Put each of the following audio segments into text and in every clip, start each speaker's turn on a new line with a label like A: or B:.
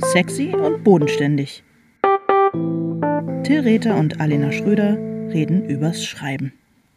A: Sexy und bodenständig. Till Rether und Alena Schröder reden übers Schreiben.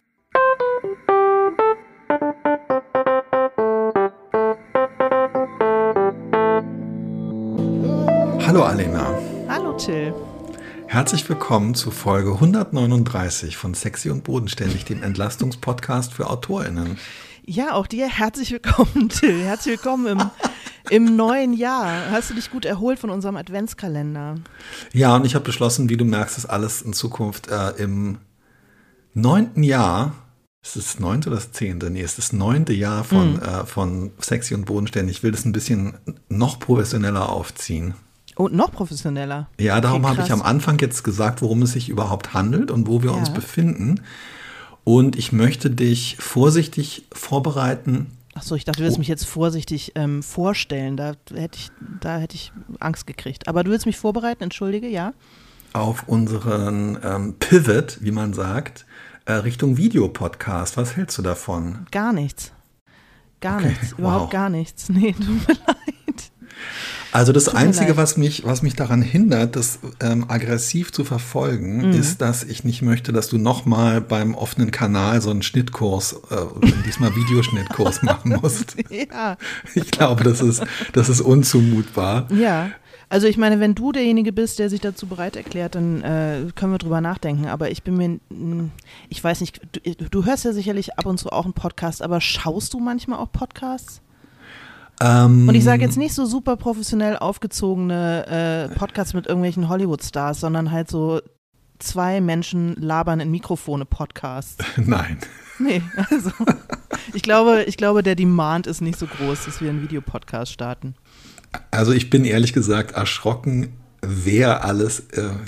B: Hallo Alena.
A: Hallo Till.
B: Herzlich willkommen zu Folge 139 von Sexy und bodenständig, dem Entlastungspodcast für AutorInnen.
A: Ja, auch dir herzlich willkommen, Till. Herzlich willkommen im neuen Jahr. Hast du dich gut erholt von unserem Adventskalender?
B: Ja, und ich habe beschlossen, wie du merkst, dass alles in Zukunft im 9. Jahr, ist es das 9. oder das 10.? Nee, es ist das 9. Jahr von Sexy und bodenständig. Ich will das ein bisschen noch professioneller aufziehen.
A: Und noch professioneller?
B: Ja, darum habe ich am Anfang jetzt gesagt, worum es sich überhaupt handelt und wo wir uns befinden. Und ich möchte dich vorsichtig vorbereiten.
A: Achso, ich dachte, du willst mich jetzt vorsichtig vorstellen. Da hätte ich Angst gekriegt. Aber du willst mich vorbereiten, entschuldige, ja?
B: Auf unseren Pivot, wie man sagt, Richtung Videopodcast. Was hältst du davon?
A: Gar nichts. Nichts. Überhaupt gar nichts. Nee, tut mir leid.
B: Also das Einzige, was mich daran hindert, das aggressiv zu verfolgen, ist, dass ich nicht möchte, dass du nochmal beim offenen Kanal so einen Schnittkurs, diesmal Videoschnittkurs machen musst.
A: Ja.
B: Ich glaube, das ist unzumutbar.
A: Ja, also ich meine, wenn du derjenige bist, der sich dazu bereit erklärt, dann können wir drüber nachdenken. Aber ich weiß nicht, du hörst ja sicherlich ab und zu auch einen Podcast, aber schaust du manchmal auch Podcasts? Und ich sage jetzt nicht so super professionell aufgezogene Podcasts mit irgendwelchen Hollywood-Stars, sondern halt so 2 Menschen labern in Mikrofone Podcasts.
B: Nein.
A: Nee, also ich glaube, der Demand ist nicht so groß, dass wir einen Videopodcast starten.
B: Also ich bin ehrlich gesagt erschrocken, wer alles,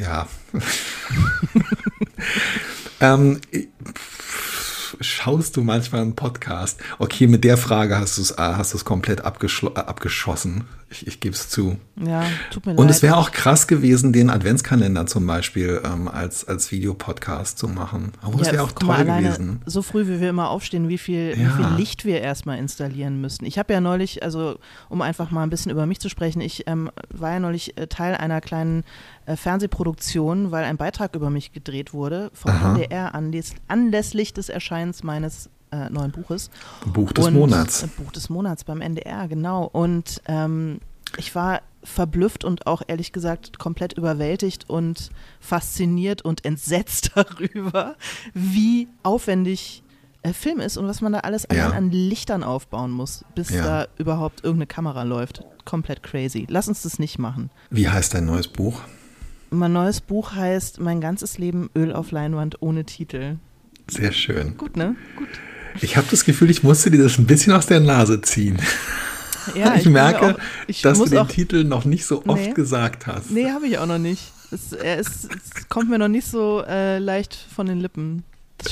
B: schaust du manchmal einen Podcast? Okay, mit der Frage hast du es komplett abgeschossen. Ich gebe es zu.
A: Ja, tut mir leid.
B: Und es wäre auch krass gewesen, den Adventskalender zum Beispiel als Videopodcast zu machen. Aber es wäre auch toll gewesen.
A: So früh, wie wir immer aufstehen, wie viel Licht wir erstmal installieren müssten. Ich habe ja neulich, also um einfach mal ein bisschen über mich zu sprechen, ich war ja neulich Teil einer kleinen Fernsehproduktion, weil ein Beitrag über mich gedreht wurde vom NDR anlässlich des Erscheinens meines neuen Buches.
B: Buch des Monats.
A: Buch des Monats beim NDR, genau. Und ich war verblüfft und auch ehrlich gesagt komplett überwältigt und fasziniert und entsetzt darüber, wie aufwendig Film ist und was man da alles an Lichtern aufbauen muss, bis da überhaupt irgendeine Kamera läuft. Komplett crazy. Lass uns das nicht machen.
B: Wie heißt dein neues Buch?
A: Mein neues Buch heißt Mein ganzes Leben Öl auf Leinwand ohne Titel.
B: Sehr schön.
A: Gut, ne? Gut.
B: Ich habe das Gefühl, ich musste dir das ein bisschen aus der Nase ziehen.
A: Ja,
B: ich merke, dass du den Titel noch nicht so oft gesagt hast.
A: Nee, habe ich auch noch nicht. Es kommt mir noch nicht so leicht von den Lippen. Das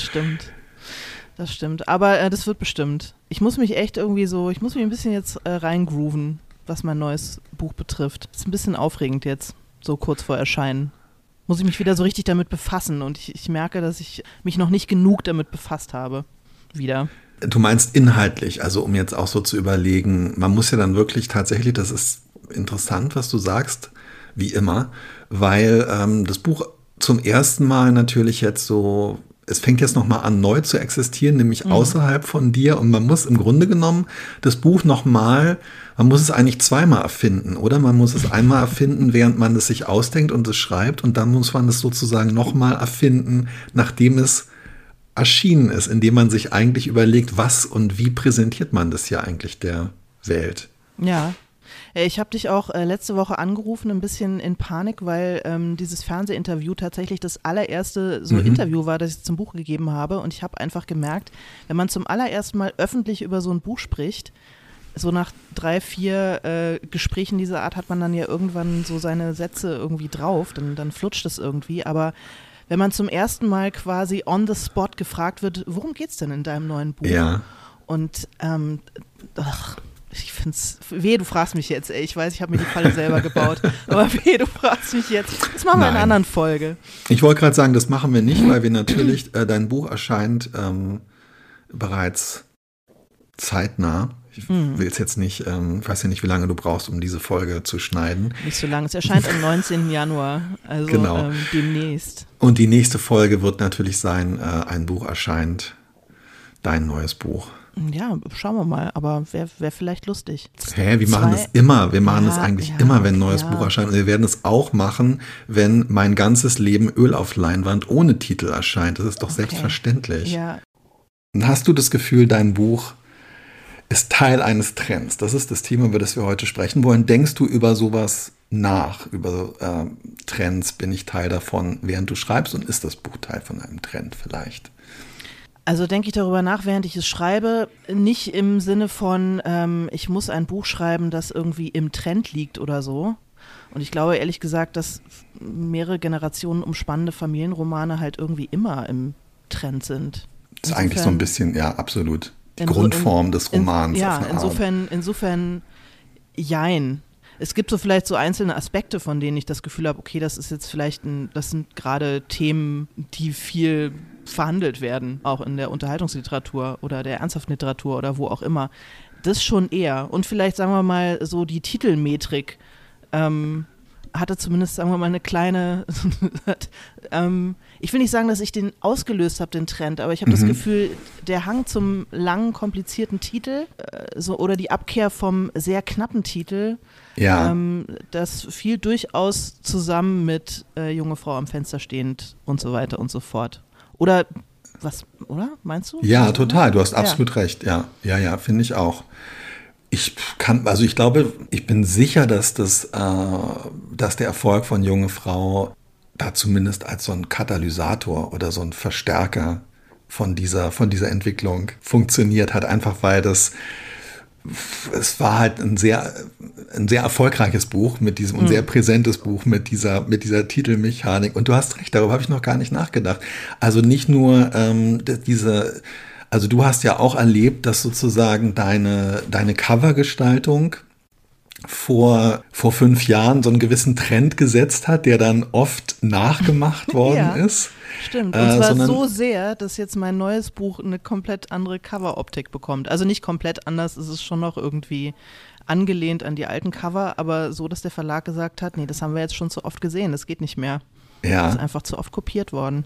A: stimmt. Aber das wird bestimmt. Ich muss mich ein bisschen jetzt reingrooven, was mein neues Buch betrifft. Ist ein bisschen aufregend jetzt, so kurz vor Erscheinen. Muss ich mich wieder so richtig damit befassen und ich merke, dass ich mich noch nicht genug damit befasst habe. Wieder.
B: Du meinst inhaltlich, also um jetzt auch so zu überlegen, man muss ja dann wirklich tatsächlich, das ist interessant, was du sagst, wie immer, weil das Buch zum ersten Mal natürlich jetzt so, es fängt jetzt nochmal an neu zu existieren, nämlich außerhalb von dir und man muss im Grunde genommen das Buch man muss es eigentlich zweimal erfinden, oder? Man muss es einmal erfinden, während man es sich ausdenkt und es schreibt und dann muss man es sozusagen nochmal erfinden, nachdem es erschienen ist, indem man sich eigentlich überlegt, was und wie präsentiert man das ja eigentlich der Welt.
A: Ja, ich habe dich auch letzte Woche angerufen, ein bisschen in Panik, weil dieses Fernsehinterview tatsächlich das allererste Interview war, das ich zum Buch gegeben habe und ich habe einfach gemerkt, wenn man zum allerersten Mal öffentlich über so ein Buch spricht, so nach 3, 4 Gesprächen dieser Art hat man dann ja irgendwann so seine Sätze irgendwie drauf, dann flutscht es irgendwie, aber wenn man zum ersten Mal quasi on the spot gefragt wird, worum geht's denn in deinem neuen Buch?
B: Ja.
A: Und ich find's, du fragst mich jetzt, ey, ich weiß, ich habe mir die Falle selber gebaut, aber du fragst mich jetzt, das machen wir in einer anderen Folge.
B: Ich wollte gerade sagen, das machen wir nicht, weil wir natürlich, dein Buch erscheint bereits zeitnah. Ich will es jetzt nicht, weiß ja nicht, wie lange du brauchst, um diese Folge zu schneiden.
A: Nicht so lange. Es erscheint am 19. Januar, also
B: genau.
A: Demnächst.
B: Und die nächste Folge wird natürlich sein, ein Buch erscheint, dein neues Buch.
A: Ja, schauen wir mal, aber wäre vielleicht lustig.
B: Wir machen das immer. Wir machen das eigentlich immer, wenn ein neues Buch erscheint. Und wir werden es auch machen, wenn mein ganzes Leben Öl auf Leinwand ohne Titel erscheint. Das ist doch selbstverständlich.
A: Ja.
B: Und hast du das Gefühl, dein Buch ist Teil eines Trends? Das ist das Thema, über das wir heute sprechen wollen. Denkst du über sowas nach, über Trends? Bin ich Teil davon, während du schreibst? Und ist das Buch Teil von einem Trend vielleicht?
A: Also denke ich darüber nach, während ich es schreibe, nicht im Sinne von, ich muss ein Buch schreiben, das irgendwie im Trend liegt oder so. Und ich glaube ehrlich gesagt, dass mehrere Generationen umspannende Familienromane halt irgendwie immer im Trend sind.
B: Das ist eigentlich so ein bisschen, ja, absolut die Grundform des Romans.
A: Insofern, jein. Es gibt so vielleicht so einzelne Aspekte, von denen ich das Gefühl habe, okay, das ist jetzt vielleicht das sind gerade Themen, die viel verhandelt werden, auch in der Unterhaltungsliteratur oder der ernsthaften Literatur oder wo auch immer. Das schon eher. Und vielleicht, sagen wir mal, so die Titelmetrik hatte zumindest, sagen wir mal, eine kleine ich will nicht sagen, dass ich den ausgelöst habe, den Trend, aber ich habe das Gefühl, der Hang zum langen, komplizierten Titel oder die Abkehr vom sehr knappen Titel, das fiel durchaus zusammen mit junge Frau am Fenster stehend und so weiter und so fort. Oder meinst du?
B: Ja, total, du hast absolut recht, ja, finde ich auch. Ich bin sicher, dass der Erfolg von Junge Frau da zumindest als so ein Katalysator oder so ein Verstärker von dieser Entwicklung funktioniert hat, einfach weil es war halt ein sehr erfolgreiches Buch mit diesem und sehr präsentes Buch mit dieser Titelmechanik. Und du hast recht, darüber habe ich noch gar nicht nachgedacht. Also nicht nur also du hast ja auch erlebt, dass sozusagen deine Covergestaltung vor 5 Jahren so einen gewissen Trend gesetzt hat, der dann oft nachgemacht worden ist.
A: Stimmt, und zwar so sehr, dass jetzt mein neues Buch eine komplett andere Coveroptik bekommt. Also nicht komplett anders, es ist schon noch irgendwie angelehnt an die alten Cover, aber so, dass der Verlag gesagt hat, nee, das haben wir jetzt schon zu oft gesehen, das geht nicht mehr.
B: Ja.
A: Das ist einfach zu oft kopiert worden.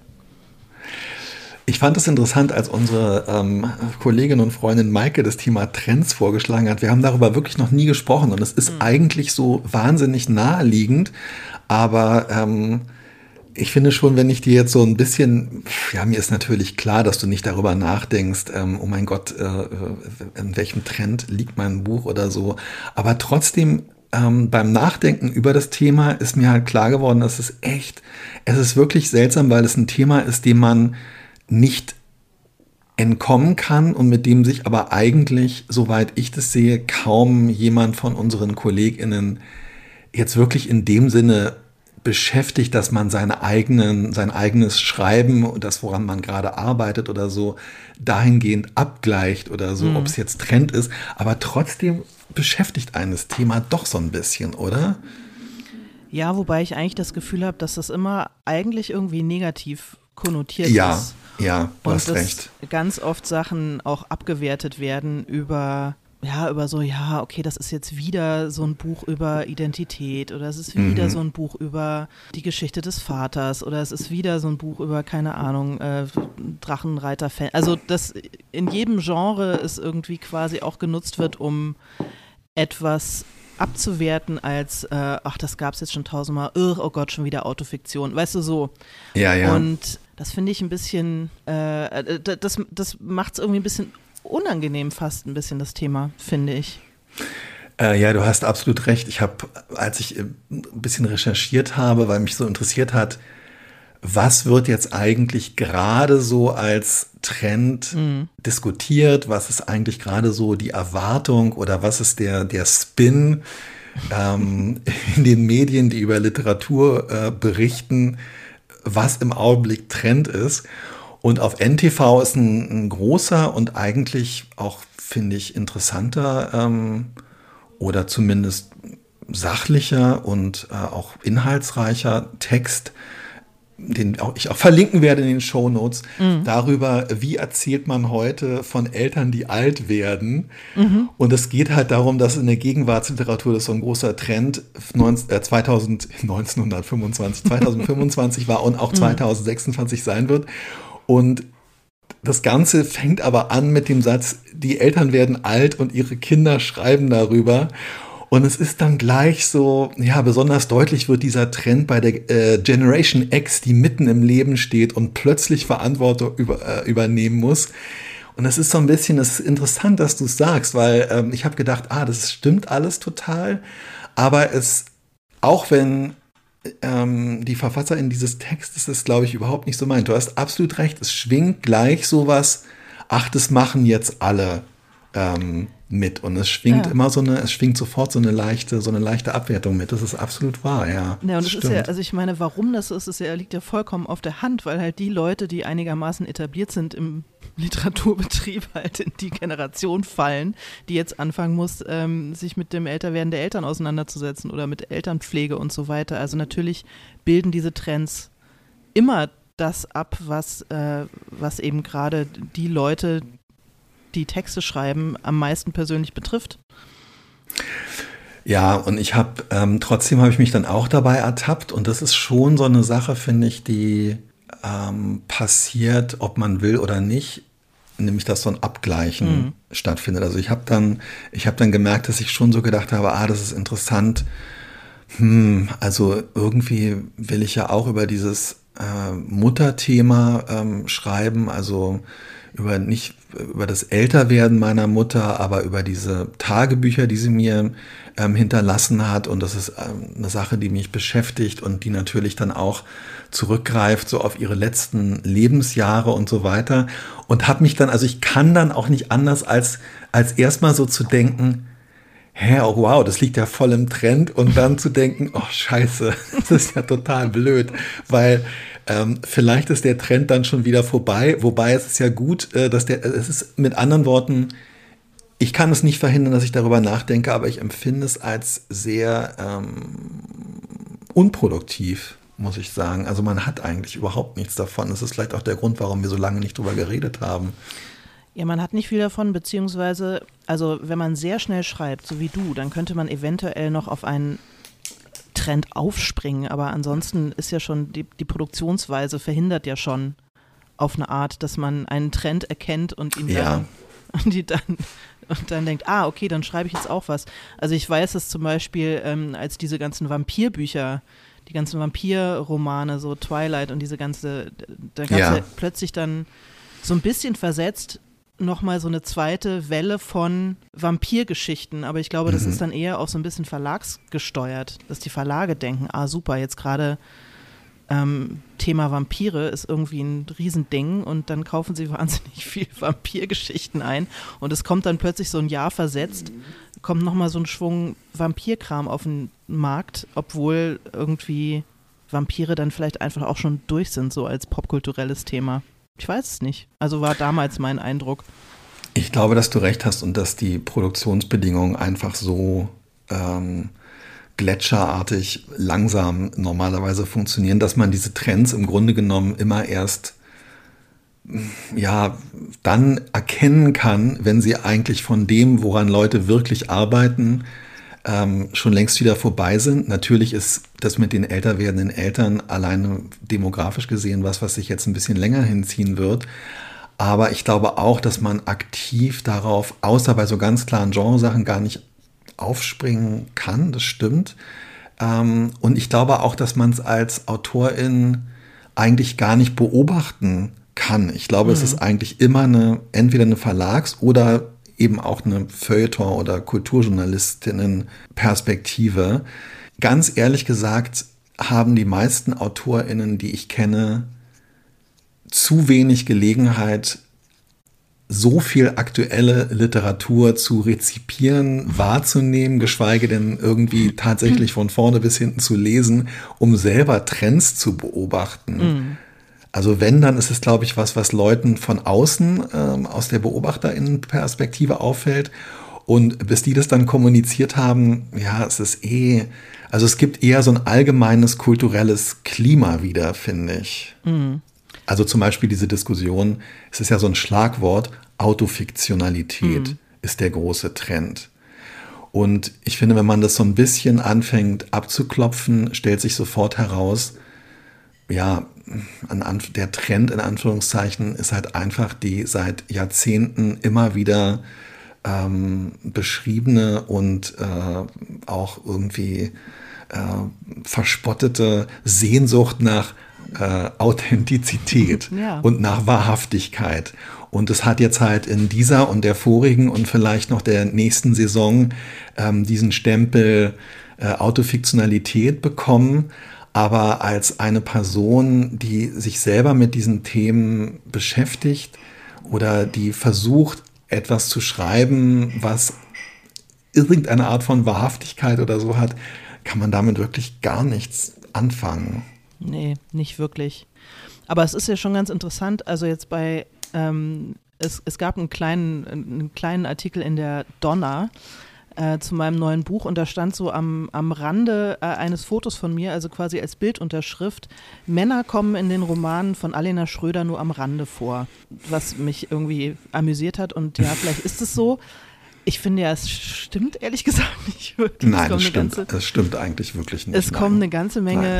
B: Ich fand es interessant, als unsere Kollegin und Freundin Maike das Thema Trends vorgeschlagen hat. Wir haben darüber wirklich noch nie gesprochen und es ist eigentlich so wahnsinnig naheliegend, aber ich finde schon, wenn ich dir jetzt so ein bisschen, mir ist natürlich klar, dass du nicht darüber nachdenkst, oh mein Gott, in welchem Trend liegt mein Buch oder so, aber trotzdem beim Nachdenken über das Thema ist mir halt klar geworden, dass es ist wirklich seltsam, weil es ein Thema ist, dem man nicht entkommen kann und mit dem sich aber eigentlich, soweit ich das sehe, kaum jemand von unseren KollegInnen jetzt wirklich in dem Sinne beschäftigt, dass man sein eigenes Schreiben und das, woran man gerade arbeitet oder so, dahingehend abgleicht oder so, ob es jetzt Trend ist. Aber trotzdem beschäftigt einen das Thema doch so ein bisschen, oder?
A: Ja, wobei ich eigentlich das Gefühl habe, dass das immer eigentlich irgendwie negativ konnotiert ist.
B: Ja, du hast recht.
A: Ganz oft Sachen auch abgewertet werden über so, okay, das ist jetzt wieder so ein Buch über Identität oder es ist wieder so ein Buch über die Geschichte des Vaters oder es ist wieder so ein Buch über, keine Ahnung, Drachenreiter. Also, dass in jedem Genre es irgendwie quasi auch genutzt wird, um etwas abzuwerten als, das gab es jetzt schon 1000-mal, oh Gott, schon wieder Autofiktion, weißt du, so.
B: Ja.
A: Und das finde ich ein bisschen, das macht es irgendwie ein bisschen unangenehm fast ein bisschen, das Thema, finde ich.
B: Ja, du hast absolut recht. Als ich ein bisschen recherchiert habe, weil mich so interessiert hat, was wird jetzt eigentlich gerade so als Trend diskutiert, was ist eigentlich gerade so die Erwartung oder was ist der Spin in den Medien, die über Literatur berichten, was im Augenblick Trend ist. Und auf NTV ist ein großer und eigentlich auch, finde ich, interessanter oder zumindest sachlicher und auch inhaltsreicher Text den ich auch verlinken werde in den Shownotes, darüber, wie erzählt man heute von Eltern, die alt werden. Und es geht halt darum, dass in der Gegenwartsliteratur das so ein großer Trend 2025 war und auch 2026 sein wird. Und das Ganze fängt aber an mit dem Satz, die Eltern werden alt und ihre Kinder schreiben darüber. Und es ist dann gleich so, ja, besonders deutlich wird dieser Trend bei der Generation X, die mitten im Leben steht und plötzlich Verantwortung übernehmen muss. Und das ist so ein bisschen, das ist interessant, dass du es sagst, weil ich habe gedacht, das stimmt alles total. Aber auch wenn die Verfasserin dieses Textes das, glaube ich, überhaupt nicht so meint. Du hast absolut recht, es schwingt gleich sowas, das machen jetzt alle mit. Und es schwingt es schwingt sofort so eine leichte Abwertung mit. Das ist absolut wahr, ja.
A: Ja, und das ist ja, also ich meine, warum das so ist, liegt ja vollkommen auf der Hand, weil halt die Leute, die einigermaßen etabliert sind im Literaturbetrieb, halt in die Generation fallen, die jetzt anfangen muss, sich mit dem Älterwerden der Eltern auseinanderzusetzen oder mit Elternpflege und so weiter. Also natürlich bilden diese Trends immer das ab, was eben gerade die Leute, die Texte schreiben, am meisten persönlich betrifft.
B: Ja, und trotzdem habe ich mich dann auch dabei ertappt und das ist schon so eine Sache, finde ich, die passiert, ob man will oder nicht, nämlich dass so ein Abgleichen stattfindet. Also ich habe dann gemerkt, dass ich schon so gedacht habe, das ist interessant. Also irgendwie will ich ja auch über dieses Mutterthema schreiben, also nicht über das Älterwerden meiner Mutter, aber über diese Tagebücher, die sie mir hinterlassen hat. Und das ist eine Sache, die mich beschäftigt und die natürlich dann auch zurückgreift so auf ihre letzten Lebensjahre und so weiter. Und habe mich dann, also ich kann dann auch nicht anders als erstmal so zu denken, oh wow, das liegt ja voll im Trend und dann zu denken, scheiße, das ist ja total blöd, weil vielleicht ist der Trend dann schon wieder vorbei, wobei es ist ja gut, es ist mit anderen Worten, ich kann es nicht verhindern, dass ich darüber nachdenke, aber ich empfinde es als sehr unproduktiv, muss ich sagen. Also man hat eigentlich überhaupt nichts davon. Das ist vielleicht auch der Grund, warum wir so lange nicht drüber geredet haben.
A: Ja, man hat nicht viel davon, beziehungsweise, also wenn man sehr schnell schreibt, so wie du, dann könnte man eventuell noch auf einen Trend aufspringen, aber ansonsten ist ja schon, die Produktionsweise verhindert ja schon auf eine Art, dass man einen Trend erkennt und ihn dann denkt, okay, dann schreibe ich jetzt auch was. Also ich weiß es zum Beispiel, als diese ganzen Vampirbücher, die ganzen Vampirromane, so Twilight und da gab es ja plötzlich dann so ein bisschen versetzt nochmal so eine zweite Welle von Vampirgeschichten, aber ich glaube, das ist dann eher auch so ein bisschen verlagsgesteuert, dass die Verlage denken, super, jetzt gerade Thema Vampire ist irgendwie ein Riesending und dann kaufen sie wahnsinnig viel Vampirgeschichten ein und es kommt dann plötzlich so ein Jahr versetzt, kommt nochmal so ein Schwung Vampirkram auf den Markt, obwohl irgendwie Vampire dann vielleicht einfach auch schon durch sind, so als popkulturelles Thema. Ich weiß es nicht. Also war damals mein Eindruck.
B: Ich glaube, dass du recht hast und dass die Produktionsbedingungen einfach so gletscherartig langsam normalerweise funktionieren, dass man diese Trends im Grunde genommen immer erst dann erkennen kann, wenn sie eigentlich von dem, woran Leute wirklich arbeiten, schon längst wieder vorbei sind. Natürlich ist das mit den älter werdenden Eltern alleine demografisch gesehen was sich jetzt ein bisschen länger hinziehen wird. Aber ich glaube auch, dass man aktiv darauf, außer bei so ganz klaren Genresachen, gar nicht aufspringen kann. Das stimmt. Und ich glaube auch, dass man es als Autorin eigentlich gar nicht beobachten kann. Ich glaube, es ist eigentlich immer entweder eine Verlags- oder eben auch eine Feuilleton- oder Kulturjournalistinnen-Perspektive. Ganz ehrlich gesagt haben die meisten AutorInnen, die ich kenne, zu wenig Gelegenheit, so viel aktuelle Literatur zu rezipieren, wahrzunehmen, geschweige denn irgendwie tatsächlich von vorne bis hinten zu lesen, um selber Trends zu beobachten. Also wenn, dann ist es, glaube ich, was Leuten von außen aus der BeobachterInnenperspektive auffällt. Und bis die das dann kommuniziert haben, ja, also es gibt eher so ein allgemeines kulturelles Klima wieder, finde ich. Mhm. Also zum Beispiel diese Diskussion, es ist ja so ein Schlagwort, Autofiktionalität ist der große Trend. Und ich finde, wenn man das so ein bisschen anfängt abzuklopfen, stellt sich sofort heraus, ja, der Trend in Anführungszeichen ist halt einfach die seit Jahrzehnten immer wieder beschriebene und auch irgendwie verspottete Sehnsucht nach Authentizität und nach Wahrhaftigkeit. Und es hat jetzt halt in dieser und der vorigen und vielleicht noch der nächsten Saison diesen Stempel Autofiktionalität bekommen. Aber als eine Person, die sich selber mit diesen Themen beschäftigt oder die versucht, etwas zu schreiben, was irgendeine Art von Wahrhaftigkeit oder so hat, kann man damit wirklich gar nichts anfangen.
A: Nee, nicht wirklich. Aber es ist ja schon ganz interessant, also jetzt es gab einen kleinen Artikel in der Donna zu meinem neuen Buch und da stand so am Rande eines Fotos von mir, also quasi als Bildunterschrift, Männer kommen in den Romanen von Alena Schröder nur am Rande vor, was mich irgendwie amüsiert hat und ja, vielleicht ist es so. Ich finde ja, es stimmt ehrlich gesagt nicht wirklich.
B: Nein, es stimmt eigentlich wirklich nicht.
A: Es kommen eine ganze Menge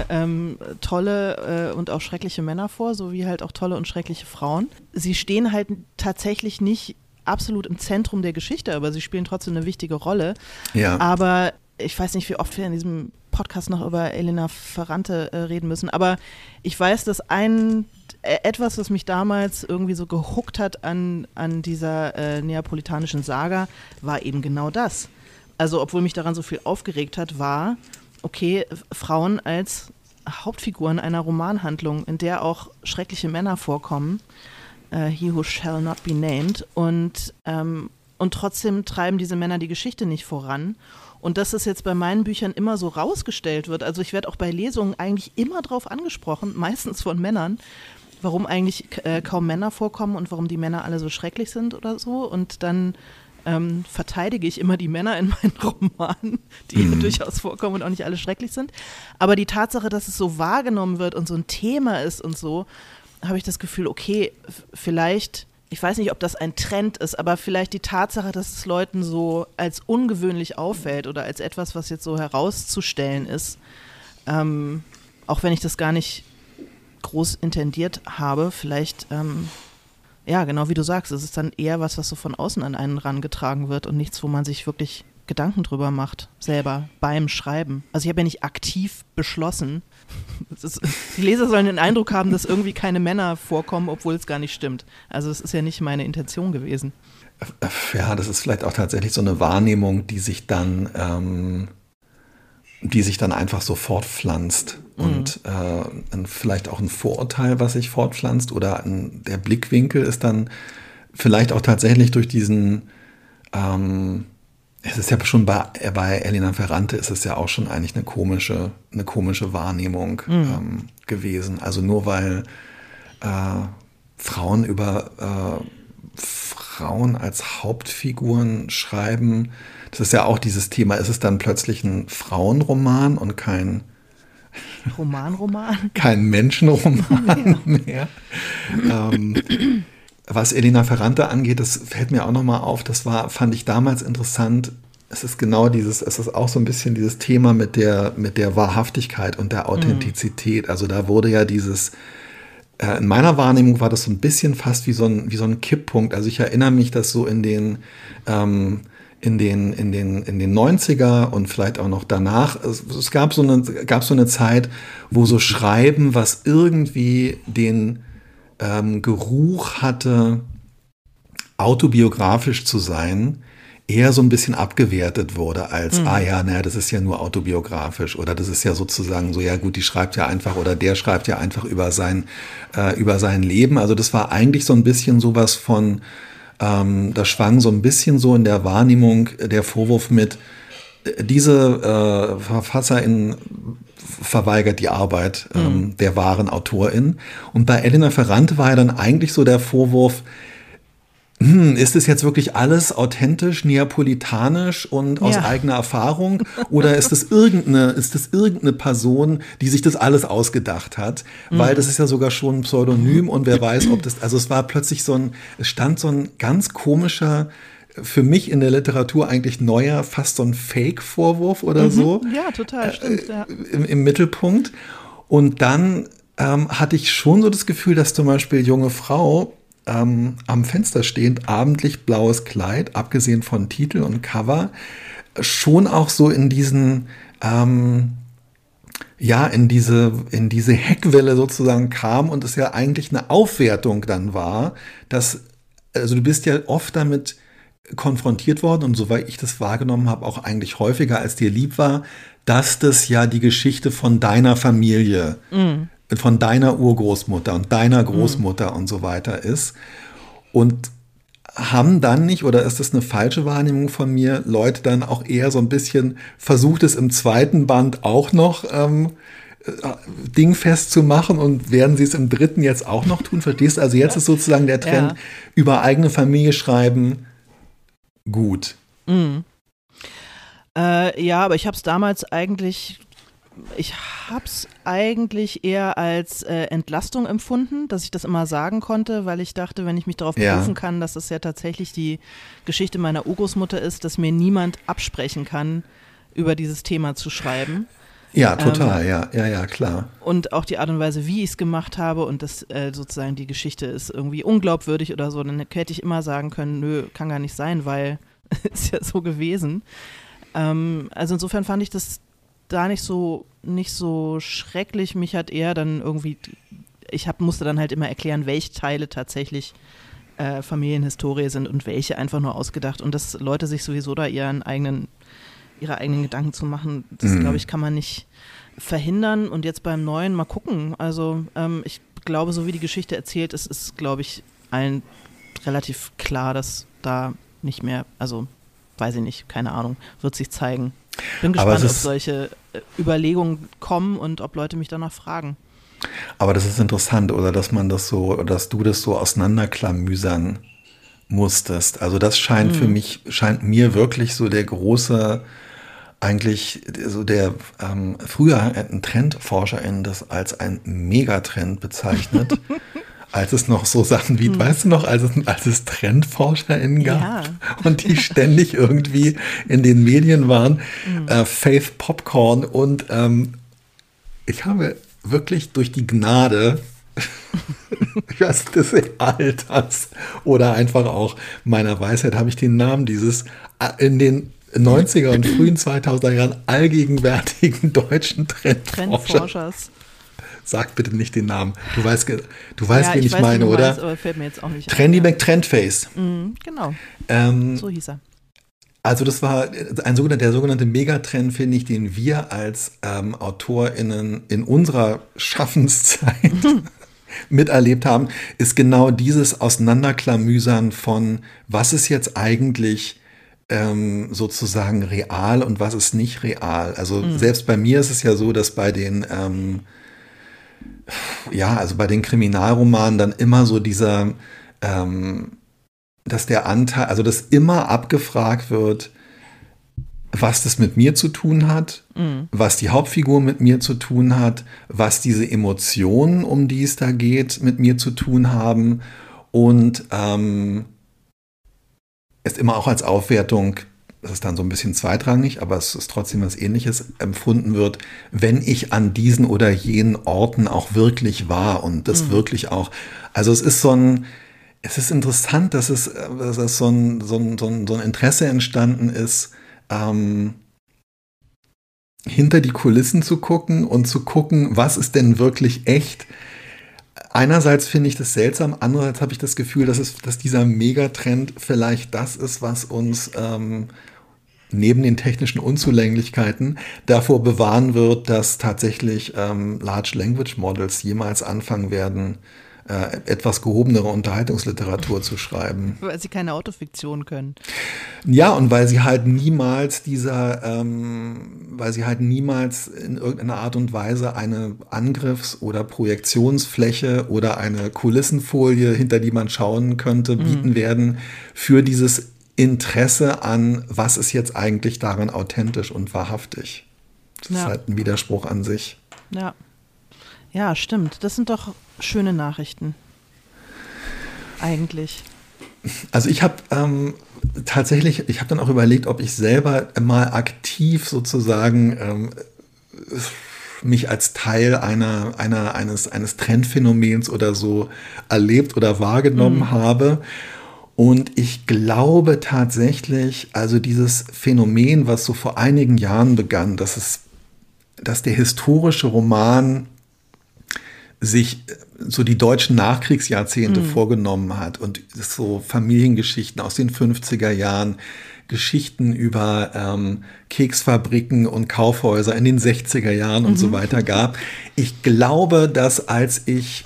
A: tolle und auch schreckliche Männer vor, sowie halt auch tolle und schreckliche Frauen. Sie stehen halt tatsächlich nicht absolut im Zentrum der Geschichte, aber sie spielen trotzdem eine wichtige Rolle.
B: Ja.
A: Aber ich weiß nicht, wie oft wir in diesem Podcast noch über Elena Ferrante reden müssen, aber ich weiß, dass etwas, was mich damals irgendwie so gehuckt hat an dieser neapolitanischen Saga, war eben genau das. Also obwohl mich daran so viel aufgeregt hat, war, okay, Frauen als Hauptfiguren einer Romanhandlung, in der auch schreckliche Männer vorkommen, he who shall not be named, und trotzdem treiben diese Männer die Geschichte nicht voran. Und dass das jetzt bei meinen Büchern immer so rausgestellt wird, also ich werde auch bei Lesungen eigentlich immer drauf angesprochen, meistens von Männern, warum eigentlich kaum Männer vorkommen und warum die Männer alle so schrecklich sind oder so. Und dann verteidige ich immer die Männer in meinen Romanen, die durchaus vorkommen und auch nicht alle schrecklich sind. Aber die Tatsache, dass es so wahrgenommen wird und so ein Thema ist und so, habe ich das Gefühl, okay, vielleicht, ich weiß nicht, ob das ein Trend ist, aber vielleicht die Tatsache, dass es Leuten so als ungewöhnlich auffällt oder als etwas, was jetzt so herauszustellen ist, auch wenn ich das gar nicht groß intendiert habe, vielleicht, ja, genau wie du sagst, es ist dann eher was so von außen an einen rangetragen wird und nichts, wo man sich wirklich Gedanken drüber macht, selber beim Schreiben. Also ich habe ja nicht aktiv beschlossen, die Leser sollen den Eindruck haben, dass irgendwie keine Männer vorkommen, obwohl es gar nicht stimmt. Also es ist ja nicht meine Intention gewesen.
B: Ja, das ist vielleicht auch tatsächlich so eine Wahrnehmung, die sich dann einfach so fortpflanzt und vielleicht auch ein Vorurteil, was sich fortpflanzt oder der Blickwinkel ist dann vielleicht auch tatsächlich durch diesen es ist ja schon bei Elena Ferrante ist es ja auch schon eigentlich eine komische Wahrnehmung gewesen. Also nur weil Frauen über Frauen als Hauptfiguren schreiben, das ist ja auch dieses Thema, ist es dann plötzlich ein Frauenroman und kein kein Menschenroman mehr. Was Elena Ferrante angeht, das fällt mir auch nochmal auf, fand ich damals interessant. Es ist genau es ist auch so ein bisschen dieses Thema mit der Wahrhaftigkeit und der Authentizität. Also da wurde ja in meiner Wahrnehmung war das so ein bisschen fast wie so ein Kipppunkt. Also ich erinnere mich, dass so in den 90er und vielleicht auch noch danach, es gab so eine Zeit, wo so Schreiben, was irgendwie den Geruch hatte, autobiografisch zu sein, eher so ein bisschen abgewertet wurde als, das ist ja nur autobiografisch oder das ist ja sozusagen so, ja gut, die schreibt ja einfach oder der schreibt ja einfach über sein Leben. Also das war eigentlich so ein bisschen sowas von, da schwang so ein bisschen so in der Wahrnehmung der Vorwurf mit, diese Verfasserin verweigert die Arbeit der wahren Autorin. Und bei Elena Ferrante war ja dann eigentlich so der Vorwurf, ist es jetzt wirklich alles authentisch, neapolitanisch und aus eigener Erfahrung? Oder ist es irgendeine Person, die sich das alles ausgedacht hat? Weil das ist ja sogar schon ein Pseudonym und wer weiß, ob das, also es war plötzlich es stand so ein ganz komischer, für mich in der Literatur eigentlich neuer, fast so ein Fake-Vorwurf oder so.
A: Ja, total, stimmt. Ja.
B: Im Mittelpunkt. Und dann hatte ich schon so das Gefühl, dass zum Beispiel junge Frau am Fenster stehend, abendlich blaues Kleid, abgesehen von Titel und Cover, schon auch so in diesen, in diese Heckwelle sozusagen kam und es ja eigentlich eine Aufwertung dann war, also du bist ja oft damit konfrontiert worden und soweit ich das wahrgenommen habe, auch eigentlich häufiger als dir lieb war, dass das ja die Geschichte von deiner Familie von deiner Urgroßmutter und deiner Großmutter und so weiter ist. Und haben dann nicht, oder ist das eine falsche Wahrnehmung von mir, Leute dann auch eher so ein bisschen versucht, es im zweiten Band auch noch dingfest zu machen und werden sie es im dritten jetzt auch noch tun? Verstehst du? Also jetzt ist sozusagen der Trend, über eigene Familie schreiben, gut.
A: Aber ich habe es damals eigentlich eher als Entlastung empfunden, dass ich das immer sagen konnte, weil ich dachte, wenn ich mich darauf berufen kann, dass es ja tatsächlich die Geschichte meiner Urgroßmutter ist, dass mir niemand absprechen kann, über dieses Thema zu schreiben.
B: Ja, total, ja, klar.
A: Und auch die Art und Weise, wie ich es gemacht habe und dass sozusagen die Geschichte ist irgendwie unglaubwürdig oder so, dann hätte ich immer sagen können, nö, kann gar nicht sein, weil ist ja so gewesen. Also insofern fand ich das da nicht so schrecklich. Mich hat eher dann irgendwie, musste dann halt immer erklären, welche Teile tatsächlich Familienhistorie sind und welche einfach nur ausgedacht. Und dass Leute sich sowieso da ihre eigenen Gedanken zu machen, das glaube ich, kann man nicht verhindern. Und jetzt beim Neuen mal gucken. Also ich glaube, so wie die Geschichte erzählt ist, ist, glaube ich, allen relativ klar, dass da nicht mehr, also weiß ich nicht, keine Ahnung, wird sich zeigen. Bin gespannt, ob solche Überlegungen kommen und ob Leute mich danach fragen.
B: Aber das ist interessant, oder dass du das so auseinanderklamüsern musstest. Also das scheint mir wirklich so der große, eigentlich so der früher ein TrendforscherInnen das als ein Megatrend bezeichnet. Als es noch so Sachen wie, weißt du noch, als es TrendforscherInnen gab und die ständig irgendwie in den Medien waren, Faith Popcorn und ich habe wirklich durch die Gnade ich weiß, des Alters oder einfach auch meiner Weisheit habe ich den Namen dieses in den 90er und frühen 2000er Jahren allgegenwärtigen deutschen Trendforschers. Sag bitte nicht den Namen. Du weißt, wen ich meine, oder?
A: Meinst, aber fällt mir jetzt auch nicht
B: Trendy McTrendface.
A: Genau. So hieß er.
B: Also das war der sogenannte Megatrend, finde ich, den wir als AutorInnen in unserer Schaffenszeit miterlebt haben, ist genau dieses Auseinanderklamüsern von, was ist jetzt eigentlich sozusagen real und was ist nicht real. Also selbst bei mir ist es ja so, dass bei den bei den Kriminalromanen dann immer so dieser, dass der Anteil, also dass immer abgefragt wird, was das mit mir zu tun hat, was die Hauptfigur mit mir zu tun hat, was diese Emotionen, um die es da geht, mit mir zu tun haben und es immer auch als Aufwertung, das ist dann so ein bisschen zweitrangig, aber es ist trotzdem was Ähnliches, empfunden wird, wenn ich an diesen oder jenen Orten auch wirklich war und das wirklich auch, also es ist interessant, dass so ein Interesse entstanden ist, hinter die Kulissen zu gucken und zu gucken, was ist denn wirklich echt. Einerseits finde ich das seltsam, andererseits habe ich das Gefühl, dass dieser Megatrend vielleicht das ist, was uns neben den technischen Unzulänglichkeiten davor bewahren wird, dass tatsächlich Large Language Models jemals anfangen werden, etwas gehobenere Unterhaltungsliteratur zu schreiben.
A: Weil sie keine Autofiktion können.
B: Ja, und weil sie halt niemals in irgendeiner Art und Weise eine Angriffs- oder Projektionsfläche oder eine Kulissenfolie, hinter die man schauen könnte, bieten werden für dieses Interesse an, was ist jetzt eigentlich daran authentisch und wahrhaftig. Das ist halt ein Widerspruch an sich.
A: Ja. Ja, stimmt. Das sind doch schöne Nachrichten. Eigentlich.
B: Also ich habe ich habe dann auch überlegt, ob ich selber mal aktiv sozusagen mich als Teil eines Trendphänomens oder so erlebt oder wahrgenommen habe. Und ich glaube tatsächlich, also dieses Phänomen, was so vor einigen Jahren begann, dass der historische Roman sich so die deutschen Nachkriegsjahrzehnte vorgenommen hat und so Familiengeschichten aus den 50er Jahren, Geschichten über Keksfabriken und Kaufhäuser in den 60er Jahren und so weiter gab. Ich glaube, dass als ich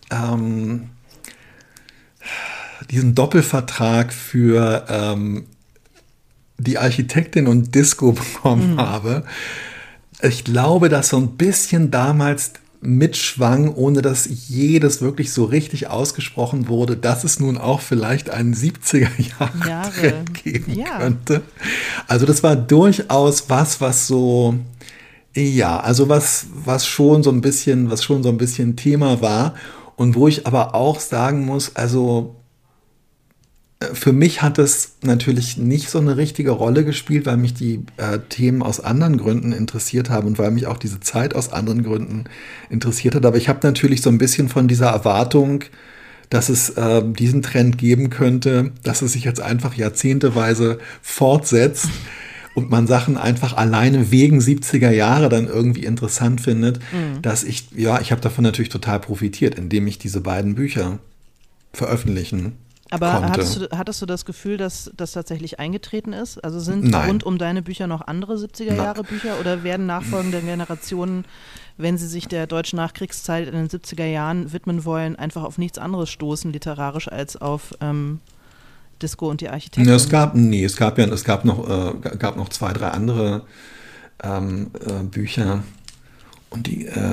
B: diesen Doppelvertrag für die Architektin und Disco bekommen habe, ich glaube, dass so ein bisschen damals mitschwang, ohne dass jedes wirklich so richtig ausgesprochen wurde, dass es nun auch vielleicht einen 70er-Jahre-Trend geben könnte. Also das war durchaus was so, ja, also was schon so ein bisschen Thema war und wo ich aber auch sagen muss, also für mich hat es natürlich nicht so eine richtige Rolle gespielt, weil mich die Themen aus anderen Gründen interessiert haben und weil mich auch diese Zeit aus anderen Gründen interessiert hat. Aber ich habe natürlich so ein bisschen von dieser Erwartung, dass es diesen Trend geben könnte, dass es sich jetzt einfach jahrzehnteweise fortsetzt und man Sachen einfach alleine wegen 70er Jahre dann irgendwie interessant findet, dass ich habe davon natürlich total profitiert, indem ich diese beiden Bücher veröffentlichen
A: Aber
B: konnte.
A: hattest du das Gefühl, dass das tatsächlich eingetreten ist? Also sind rund um deine Bücher noch andere 70er-Jahre-Bücher oder werden nachfolgende Generationen, wenn sie sich der deutschen Nachkriegszeit in den 70er Jahren widmen wollen, einfach auf nichts anderes stoßen literarisch als auf Disco und die Architektin?
B: Es gab noch 2, 3 andere Bücher und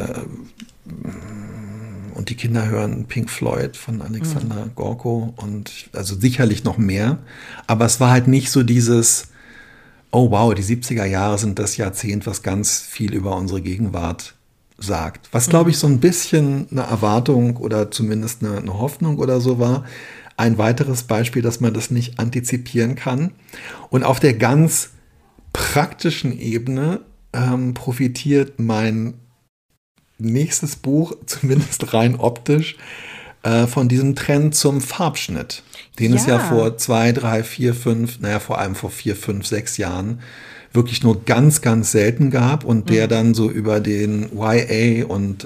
B: die Kinder hören Pink Floyd von Alexander Gorko und also sicherlich noch mehr. Aber es war halt nicht so dieses, oh wow, die 70er Jahre sind das Jahrzehnt, was ganz viel über unsere Gegenwart sagt. Was, glaube ich, so ein bisschen eine Erwartung oder zumindest eine Hoffnung oder so war. Ein weiteres Beispiel, dass man das nicht antizipieren kann. Und auf der ganz praktischen Ebene profitiert mein nächstes Buch, zumindest rein optisch, von diesem Trend zum Farbschnitt, den es ja vor 2, 3, 4, 5, vor allem vor 4, 5, 6 Jahren wirklich nur ganz, ganz selten gab und der dann so über den YA und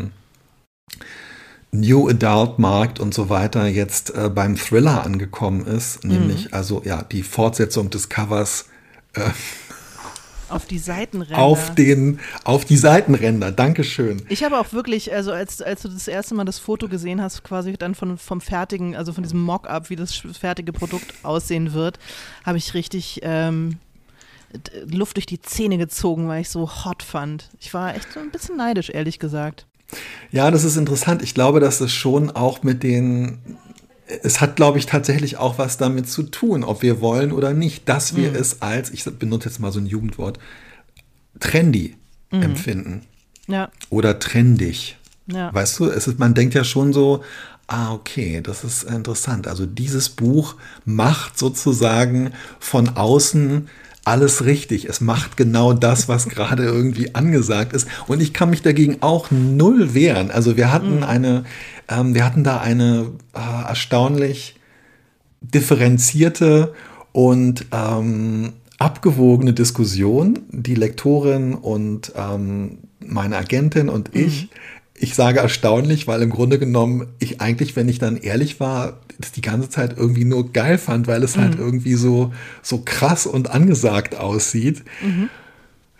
B: New Adult Markt und so weiter jetzt beim Thriller angekommen ist, nämlich also die Fortsetzung des Covers
A: auf die Seitenränder.
B: Auf die Seitenränder, Dankeschön.
A: Ich habe auch wirklich, also als du das erste Mal das Foto gesehen hast, quasi dann vom fertigen, also von diesem Mock-up, wie das fertige Produkt aussehen wird, habe ich richtig Luft durch die Zähne gezogen, weil ich so hot fand. Ich war echt so ein bisschen neidisch, ehrlich gesagt.
B: Ja, das ist interessant. Ich glaube, dass es schon auch es hat, glaube ich, tatsächlich auch was damit zu tun, ob wir wollen oder nicht, dass wir es als, ich benutze jetzt mal so ein Jugendwort, trendy empfinden. Ja. Oder trendig. Ja. Weißt du, man denkt ja schon so, okay, das ist interessant. Also dieses Buch macht sozusagen von außen alles richtig. Es macht genau das, was gerade irgendwie angesagt ist. Und ich kann mich dagegen auch null wehren. Also wir hatten da eine erstaunlich differenzierte und abgewogene Diskussion. Die Lektorin und meine Agentin und ich. Ich sage erstaunlich, weil im Grunde genommen ich eigentlich, wenn ich dann ehrlich war, das die ganze Zeit irgendwie nur geil fand, weil es halt irgendwie so krass und angesagt aussieht.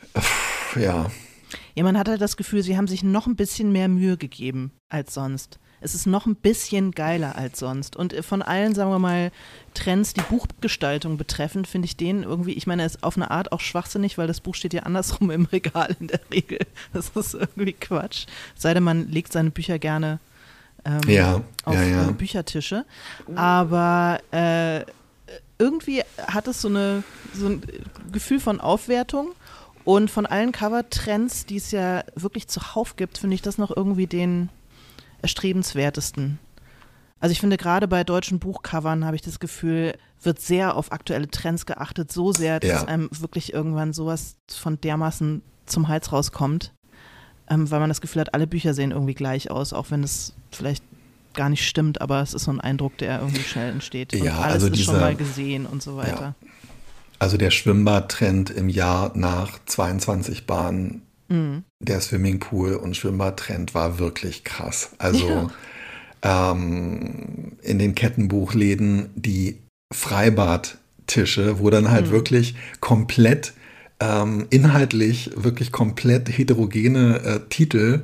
B: Ja.
A: Ja, man hatte das Gefühl, sie haben sich noch ein bisschen mehr Mühe gegeben als sonst. es ist noch ein bisschen geiler als sonst. Und von allen, sagen wir mal, Trends, die Buchgestaltung betreffen, finde ich den irgendwie, ich meine, er ist auf eine Art auch schwachsinnig, weil das Buch steht ja andersrum im Regal in der Regel. Das ist irgendwie Quatsch. Es sei denn, man legt seine Bücher gerne auf Büchertische. Aber irgendwie hat es so ein Gefühl von Aufwertung. Und von allen Cover-Trends, die es ja wirklich zuhauf gibt, finde ich das noch irgendwie den erstrebenswertesten. Also ich finde, gerade bei deutschen Buchcovern habe ich das Gefühl, wird sehr auf aktuelle Trends geachtet, so sehr, dass einem wirklich irgendwann sowas von dermaßen zum Hals rauskommt, weil man das Gefühl hat, alle Bücher sehen irgendwie gleich aus, auch wenn es vielleicht gar nicht stimmt, aber es ist so ein Eindruck, der irgendwie schnell entsteht. Und alles ist schon mal gesehen und so weiter.
B: Ja. Also der Schwimmbadtrend im Jahr nach 22 Bahnen, der Swimmingpool- und Schwimmbadtrend war wirklich krass. Also in den Kettenbuchläden die Freibadtische, wo dann halt wirklich komplett inhaltlich wirklich komplett heterogene Titel,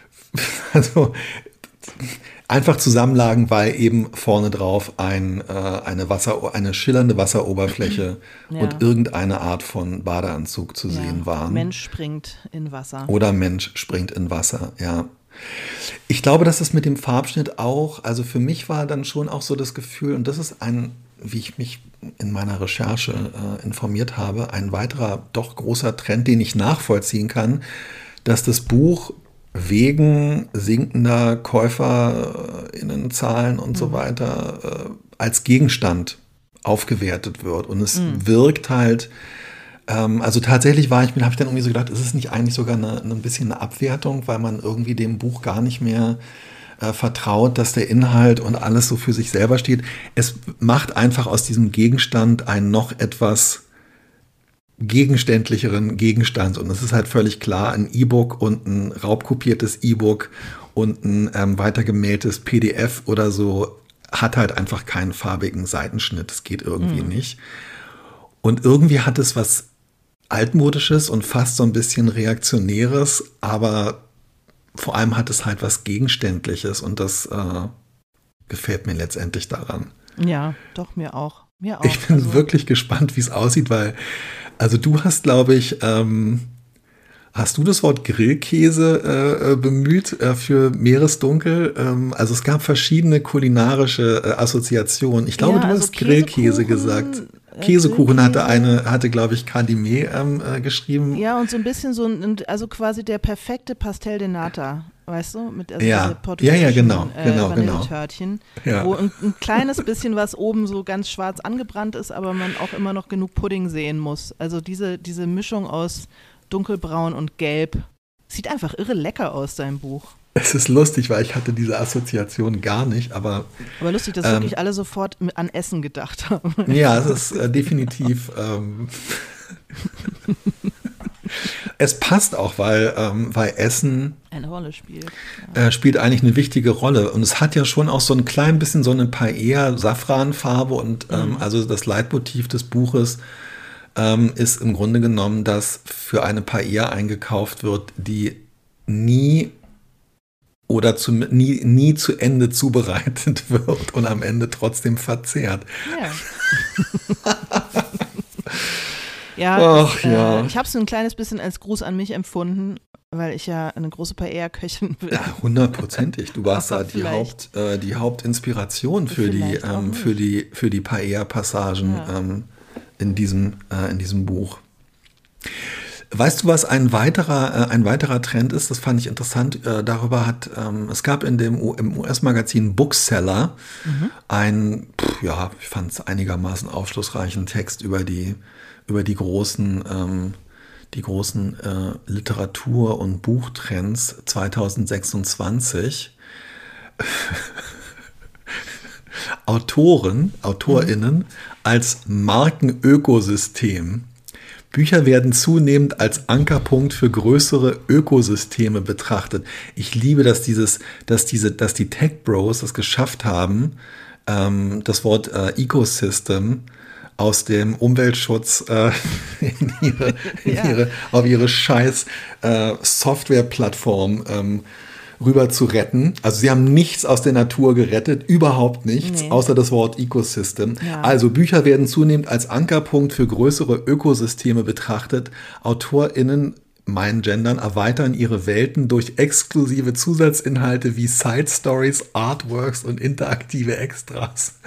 B: also einfach zusammenlagen, weil eben vorne drauf eine schillernde Wasseroberfläche und irgendeine Art von Badeanzug zu sehen waren.
A: Mensch springt in Wasser.
B: Oder Mensch springt in Wasser, ja. Ich glaube, dass es mit dem Farbschnitt auch, also für mich war dann schon auch so das Gefühl, und das ist wie ich mich in meiner Recherche informiert habe, ein weiterer doch großer Trend, den ich nachvollziehen kann, dass das Buch wegen sinkender KäuferInnenzahlen und so weiter als Gegenstand aufgewertet wird. Und es wirkt halt, also tatsächlich habe ich dann irgendwie so gedacht, ist es nicht eigentlich sogar ein bisschen eine Abwertung, weil man irgendwie dem Buch gar nicht mehr vertraut, dass der Inhalt und alles so für sich selber steht. Es macht einfach aus diesem Gegenstand einen noch etwas gegenständlicheren Gegenstand. Und es ist halt völlig klar, ein E-Book und ein raubkopiertes E-Book und ein weitergemähtes PDF oder so hat halt einfach keinen farbigen Seitenschnitt. Das geht irgendwie nicht. Und irgendwie hat es was Altmodisches und fast so ein bisschen Reaktionäres, aber vor allem hat es halt was Gegenständliches und das gefällt mir letztendlich daran.
A: Ja, doch, mir auch.
B: Ich bin wirklich gespannt, wie es aussieht, weil also du hast, glaube ich, hast du das Wort Grillkäse bemüht für Meeresdunkel? Also es gab verschiedene kulinarische Assoziationen. Ich glaube, du hast Grillkäse gesagt. Käsekuchen hatte, glaube ich, Kadime geschrieben.
A: Ja, und so ein bisschen also quasi der perfekte Pastel de Nata, weißt du? Mit diese portugiesischen Vanilletörtchen, wo ein kleines bisschen was oben so ganz schwarz angebrannt ist, aber man auch immer noch genug Pudding sehen muss. Also diese Mischung aus dunkelbraun und gelb. Sieht einfach irre lecker aus, dein Buch.
B: Es ist lustig, weil ich hatte diese Assoziation gar nicht, aber
A: lustig, dass wirklich alle sofort an Essen gedacht haben.
B: Ja, es ist definitiv es passt auch, weil Essen
A: eine Rolle spielt.
B: Spielt eigentlich eine wichtige Rolle. Und es hat ja schon auch so ein klein bisschen so eine Paella-Safranfarbe und also das Leitmotiv des Buches ist im Grunde genommen, dass für eine Paella eingekauft wird, die nie zu Ende zubereitet wird und am Ende trotzdem verzehrt.
A: Ja. Ich habe es ein kleines bisschen als Gruß an mich empfunden, weil ich ja eine große Paella-Köchin bin.
B: Ja, 100%. Du warst da die Hauptinspiration für die Paella-Passagen in diesem Buch. Weißt du, was ein weiterer Trend ist? Das fand ich interessant. Es gab im US-Magazin Bookseller ich fand es einigermaßen aufschlussreichen Text über die großen Literatur- und Buchtrends 2026. AutorInnen als Markenökosystem. Bücher werden zunehmend als Ankerpunkt für größere Ökosysteme betrachtet. Ich liebe, dass die Tech Bros es geschafft haben, das Wort Ecosystem aus dem Umweltschutz auf ihre scheiß Softwareplattform rüber zu retten. Also sie haben nichts aus der Natur gerettet, überhaupt nichts, außer das Wort Ecosystem. Ja. Also Bücher werden zunehmend als Ankerpunkt für größere Ökosysteme betrachtet. AutorInnen, mein Gendern, erweitern ihre Welten durch exklusive Zusatzinhalte wie Side Stories, Artworks und interaktive Extras.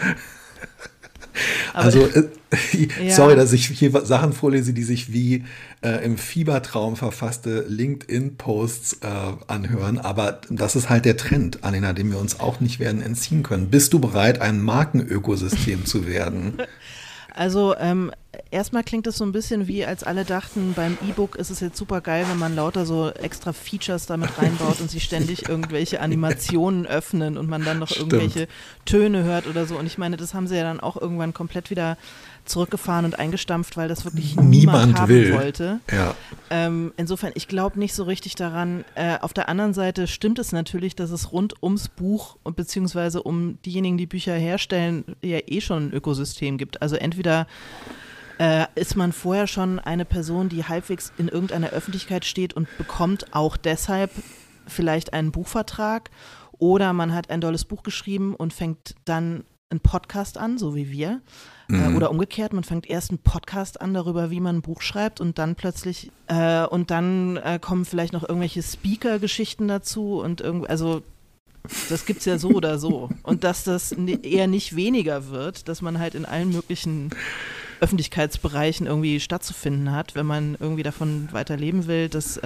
B: Also, sorry, dass ich hier Sachen vorlese, die sich wie im Fiebertraum verfasste LinkedIn-Posts anhören, aber das ist halt der Trend, Annina, dem wir uns auch nicht werden entziehen können. Bist du bereit, ein Markenökosystem zu werden?
A: Also erstmal klingt es so ein bisschen wie, als alle dachten, beim E-Book ist es jetzt super geil, wenn man lauter so extra Features damit reinbaut und sie ständig irgendwelche Animationen öffnen und man dann noch irgendwelche Töne hört oder so. Und ich meine, das haben sie ja dann auch irgendwann komplett wieder zurückgefahren und eingestampft, weil das wirklich niemand haben wollte.
B: Ja.
A: Insofern, ich glaube nicht so richtig daran. Auf der anderen Seite stimmt es natürlich, dass es rund ums Buch und beziehungsweise um diejenigen, die Bücher herstellen, ja schon ein Ökosystem gibt. Also entweder ist man vorher schon eine Person, die halbwegs in irgendeiner Öffentlichkeit steht und bekommt auch deshalb vielleicht einen Buchvertrag, oder man hat ein tolles Buch geschrieben und fängt dann einen Podcast an, so wie wir. Oder umgekehrt, man fängt erst einen Podcast an darüber, wie man ein Buch schreibt, und dann plötzlich kommen vielleicht noch irgendwelche Speaker-Geschichten dazu und also das gibt's ja so oder so. Und dass das eher nicht weniger wird, dass man halt in allen möglichen Öffentlichkeitsbereichen irgendwie stattzufinden hat, wenn man irgendwie davon weiter leben will. Das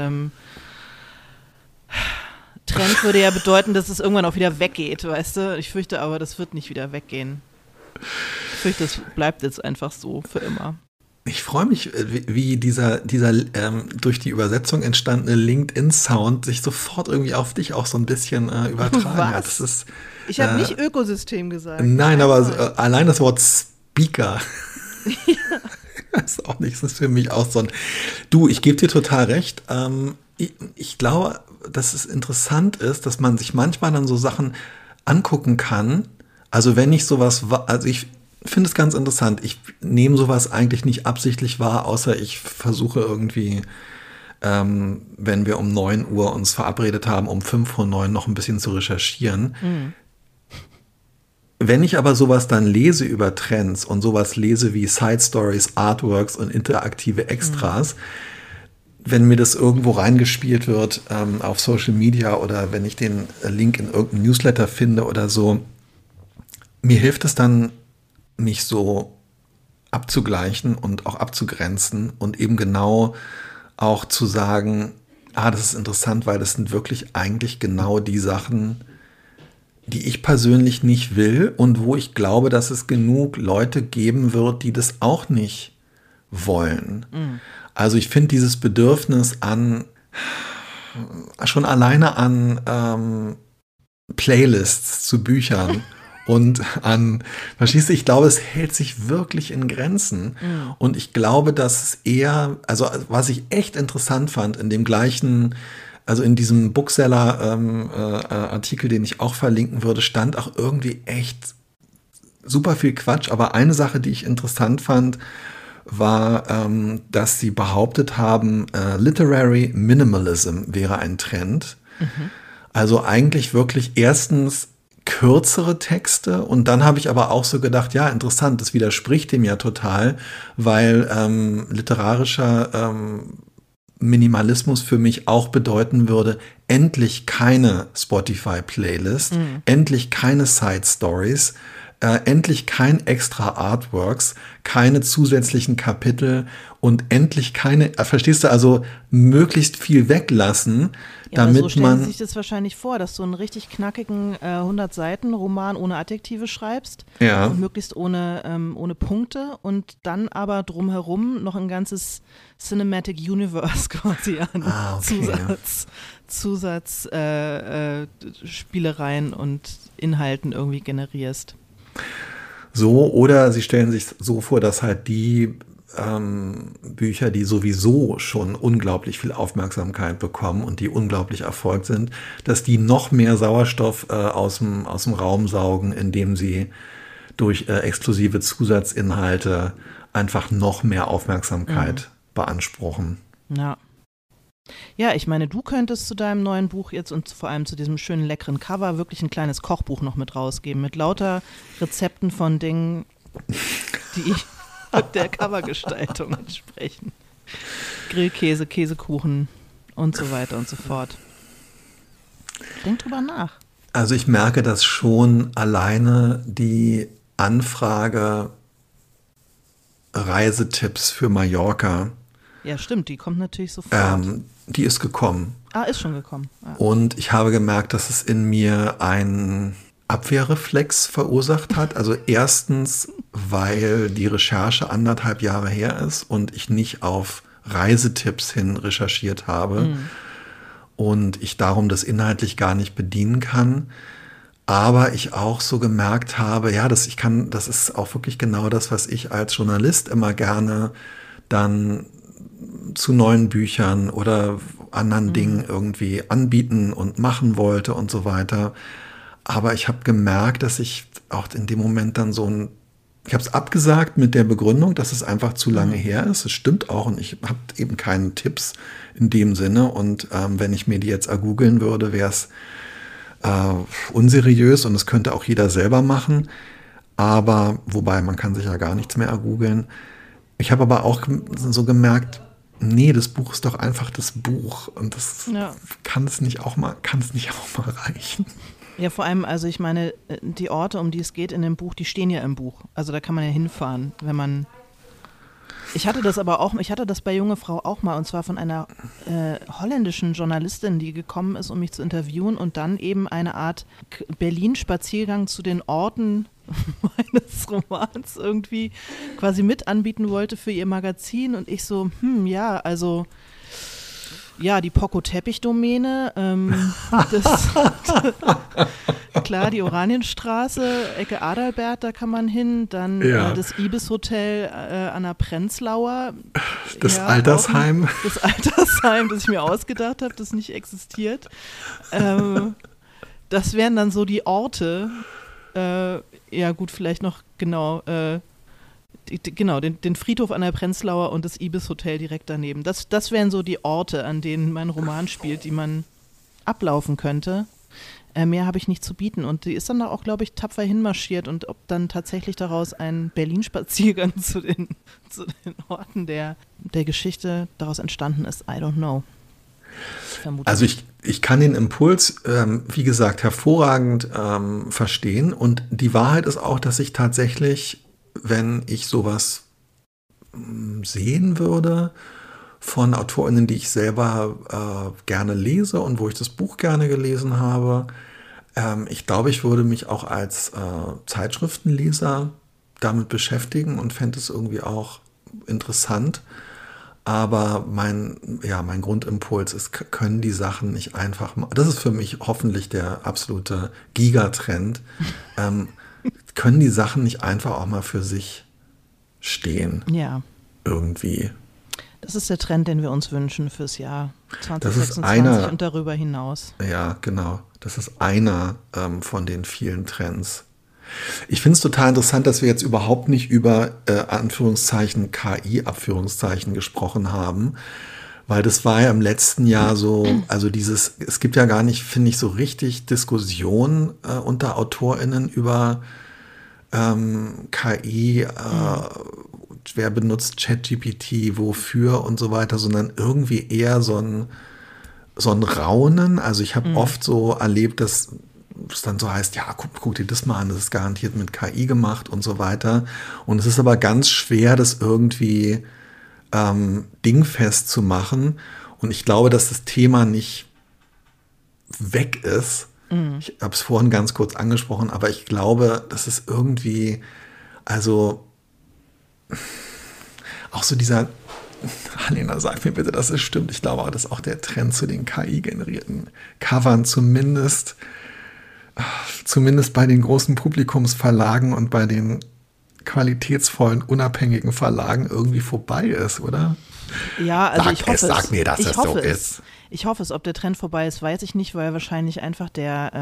A: Trend würde ja bedeuten, dass es irgendwann auch wieder weggeht, weißt du? Ich fürchte aber, das wird nicht wieder weggehen. Ich fürchte, das bleibt jetzt einfach so für immer.
B: Ich freue mich, wie dieser durch die Übersetzung entstandene LinkedIn-Sound sich sofort irgendwie auf dich auch so ein bisschen übertragen hat.
A: Ich habe nicht Ökosystem gesagt.
B: Nein, aber allein das Wort Speaker ist auch nichts. Das ist für mich auch so ein... Du, ich gebe dir total recht. Ich glaube, dass es interessant ist, dass man sich manchmal dann so Sachen angucken kann. Also wenn ich sowas... Also ich finde es ganz interessant. Ich nehme sowas eigentlich nicht absichtlich wahr, außer ich versuche irgendwie, wenn wir um 9 Uhr uns verabredet haben, um 5:09 noch ein bisschen zu recherchieren. Mhm. Wenn ich aber sowas dann lese über Trends und sowas lese wie Side Stories, Artworks und interaktive Extras, wenn mir das irgendwo reingespielt wird auf Social Media oder wenn ich den Link in irgendeinem Newsletter finde oder so, mir hilft es dann, mich so abzugleichen und auch abzugrenzen und eben genau auch zu sagen, das ist interessant, weil das sind wirklich eigentlich genau die Sachen, die ich persönlich nicht will und wo ich glaube, dass es genug Leute geben wird, die das auch nicht wollen. Mhm. Also ich finde dieses Bedürfnis schon alleine an Playlists zu Büchern und verstehst du, ich glaube, es hält sich wirklich in Grenzen. Mhm. Und ich glaube, dass es eher, also was ich echt interessant fand in dem gleichen, also in diesem Bookseller-Artikel, den ich auch verlinken würde, stand auch irgendwie echt super viel Quatsch. Aber eine Sache, die ich interessant fand, war, dass sie behauptet haben, Literary Minimalism wäre ein Trend. Mhm. Also eigentlich wirklich erstens kürzere Texte, und dann habe ich aber auch so gedacht, ja, interessant, das widerspricht dem ja total, weil literarischer Minimalismus für mich auch bedeuten würde, endlich keine Spotify-Playlist, endlich keine Side-Stories, endlich kein extra Artworks, keine zusätzlichen Kapitel und endlich keine, verstehst du, also möglichst viel weglassen,
A: ja,
B: damit
A: so stellen Sie sich das wahrscheinlich vor, dass du einen richtig knackigen 100-Seiten-Roman ohne Adjektive schreibst,
B: ja,
A: und möglichst ohne Punkte, und dann aber drumherum noch ein ganzes Cinematic Universe quasi an Zusatzspielereien und Inhalten irgendwie generierst.
B: So, oder sie stellen sich so vor, dass halt die Bücher, die sowieso schon unglaublich viel Aufmerksamkeit bekommen und die unglaublich erfolgt sind, dass die noch mehr Sauerstoff aus dem Raum saugen, indem sie durch exklusive Zusatzinhalte einfach noch mehr Aufmerksamkeit beanspruchen.
A: Ja. Ja, ich meine, du könntest zu deinem neuen Buch jetzt und vor allem zu diesem schönen, leckeren Cover wirklich ein kleines Kochbuch noch mit rausgeben, mit lauter Rezepten von Dingen, die der Covergestaltung entsprechen. Grillkäse, Käsekuchen und so weiter und so fort. Denk drüber nach.
B: Also ich merke, dass schon alleine die Anfrage Reisetipps für Mallorca,
A: Ja, stimmt, die kommt natürlich sofort.
B: die ist gekommen.
A: Ist schon gekommen. Ja.
B: Und ich habe gemerkt, dass es in mir einen Abwehrreflex verursacht hat. Also erstens, weil die Recherche 1,5 Jahre her ist und ich nicht auf Reisetipps hin recherchiert habe und ich darum das inhaltlich gar nicht bedienen kann. Aber ich auch so gemerkt habe, ja, das ist auch wirklich genau das, was ich als Journalist immer gerne dann zu neuen Büchern oder anderen Dingen irgendwie anbieten und machen wollte und so weiter. Aber ich habe gemerkt, dass ich auch in dem Moment dann ich habe es abgesagt mit der Begründung, dass es einfach zu lange her ist. Es stimmt auch und ich habe eben keine Tipps in dem Sinne. Und wenn ich mir die jetzt ergoogeln würde, wäre es unseriös und es könnte auch jeder selber machen. Aber, wobei, man kann sich ja gar nichts mehr ergoogeln. Ich habe aber auch so gemerkt, nee, das Buch ist doch einfach das Buch und das kann es nicht auch mal reichen.
A: Ja, vor allem, also ich meine, die Orte, um die es geht in dem Buch, die stehen ja im Buch. Also da kann man ja hinfahren, wenn man. Ich hatte das bei Junge Frau auch mal, und zwar von einer holländischen Journalistin, die gekommen ist, um mich zu interviewen und dann eben eine Art Berlin-Spaziergang zu den Orten meines Romans irgendwie quasi mit anbieten wollte für ihr Magazin und ich so, die Poco-Teppich-Domäne, klar, die Oranienstraße, Ecke Adalbert, da kann man hin, dann das Ibis-Hotel an der Prenzlauer.
B: Das Altersheim.
A: Das Altersheim, das ich mir ausgedacht habe, das nicht existiert. Das wären dann so die Orte, vielleicht noch den Friedhof an der Prenzlauer und das Ibis-Hotel direkt daneben. Das wären so die Orte, an denen mein Roman spielt, die man ablaufen könnte. Mehr habe ich nicht zu bieten. Und die ist dann da auch, glaube ich, tapfer hinmarschiert. Und ob dann tatsächlich daraus ein Berlin-Spaziergang zu den Orten der Geschichte daraus entstanden ist, I don't know.
B: Also ich kann den Impuls, wie gesagt, hervorragend verstehen. Und die Wahrheit ist auch, dass ich tatsächlich, wenn ich sowas sehen würde von AutorInnen, die ich selber gerne lese und wo ich das Buch gerne gelesen habe, ich glaube, ich würde mich auch als Zeitschriftenleser damit beschäftigen und fände es irgendwie auch interessant. Aber mein Grundimpuls ist, können die Sachen nicht einfach mal, das ist für mich hoffentlich der absolute Gigatrend, können die Sachen nicht einfach auch mal für sich stehen?
A: Ja.
B: Irgendwie.
A: Das ist der Trend, den wir uns wünschen fürs Jahr 2026 und darüber hinaus.
B: Ja, genau. Das ist einer von den vielen Trends. Ich finde es total interessant, dass wir jetzt überhaupt nicht über Anführungszeichen KI, Abführungszeichen gesprochen haben, weil das war ja im letzten Jahr so, also es gibt ja gar nicht, finde ich, so richtig Diskussion unter AutorInnen über KI, wer benutzt ChatGPT, wofür und so weiter, sondern irgendwie eher so ein Raunen. Also ich habe oft so erlebt, dass es dann so heißt, ja, guck dir das mal an, das ist garantiert mit KI gemacht und so weiter. Und es ist aber ganz schwer, das irgendwie dingfest zu machen. Und ich glaube, dass das Thema nicht weg ist. Ich habe es vorhin ganz kurz angesprochen, aber ich glaube, dass es irgendwie, also auch so dieser, Lena, sag mir bitte, dass es stimmt. Ich glaube auch, dass auch der Trend zu den KI-generierten Covern zumindest bei den großen Publikumsverlagen und bei den qualitätsvollen, unabhängigen Verlagen irgendwie vorbei ist, oder?
A: Ja, also ich hoffe es.
B: Sag mir, dass es so ist.
A: Ich hoffe es. Ob der Trend vorbei ist, weiß ich nicht, weil wahrscheinlich einfach der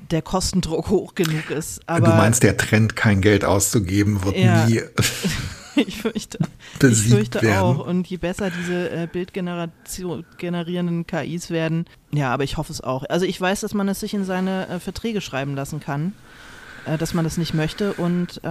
A: Kostendruck hoch genug ist. Aber
B: du meinst, der Trend, kein Geld auszugeben, wird nie...
A: Ich fürchte
B: werden.
A: auch. Und je besser diese bildgenerierenden KIs werden, ja, aber ich hoffe es auch. Also ich weiß, dass man es sich in seine Verträge schreiben lassen kann, dass man das nicht möchte und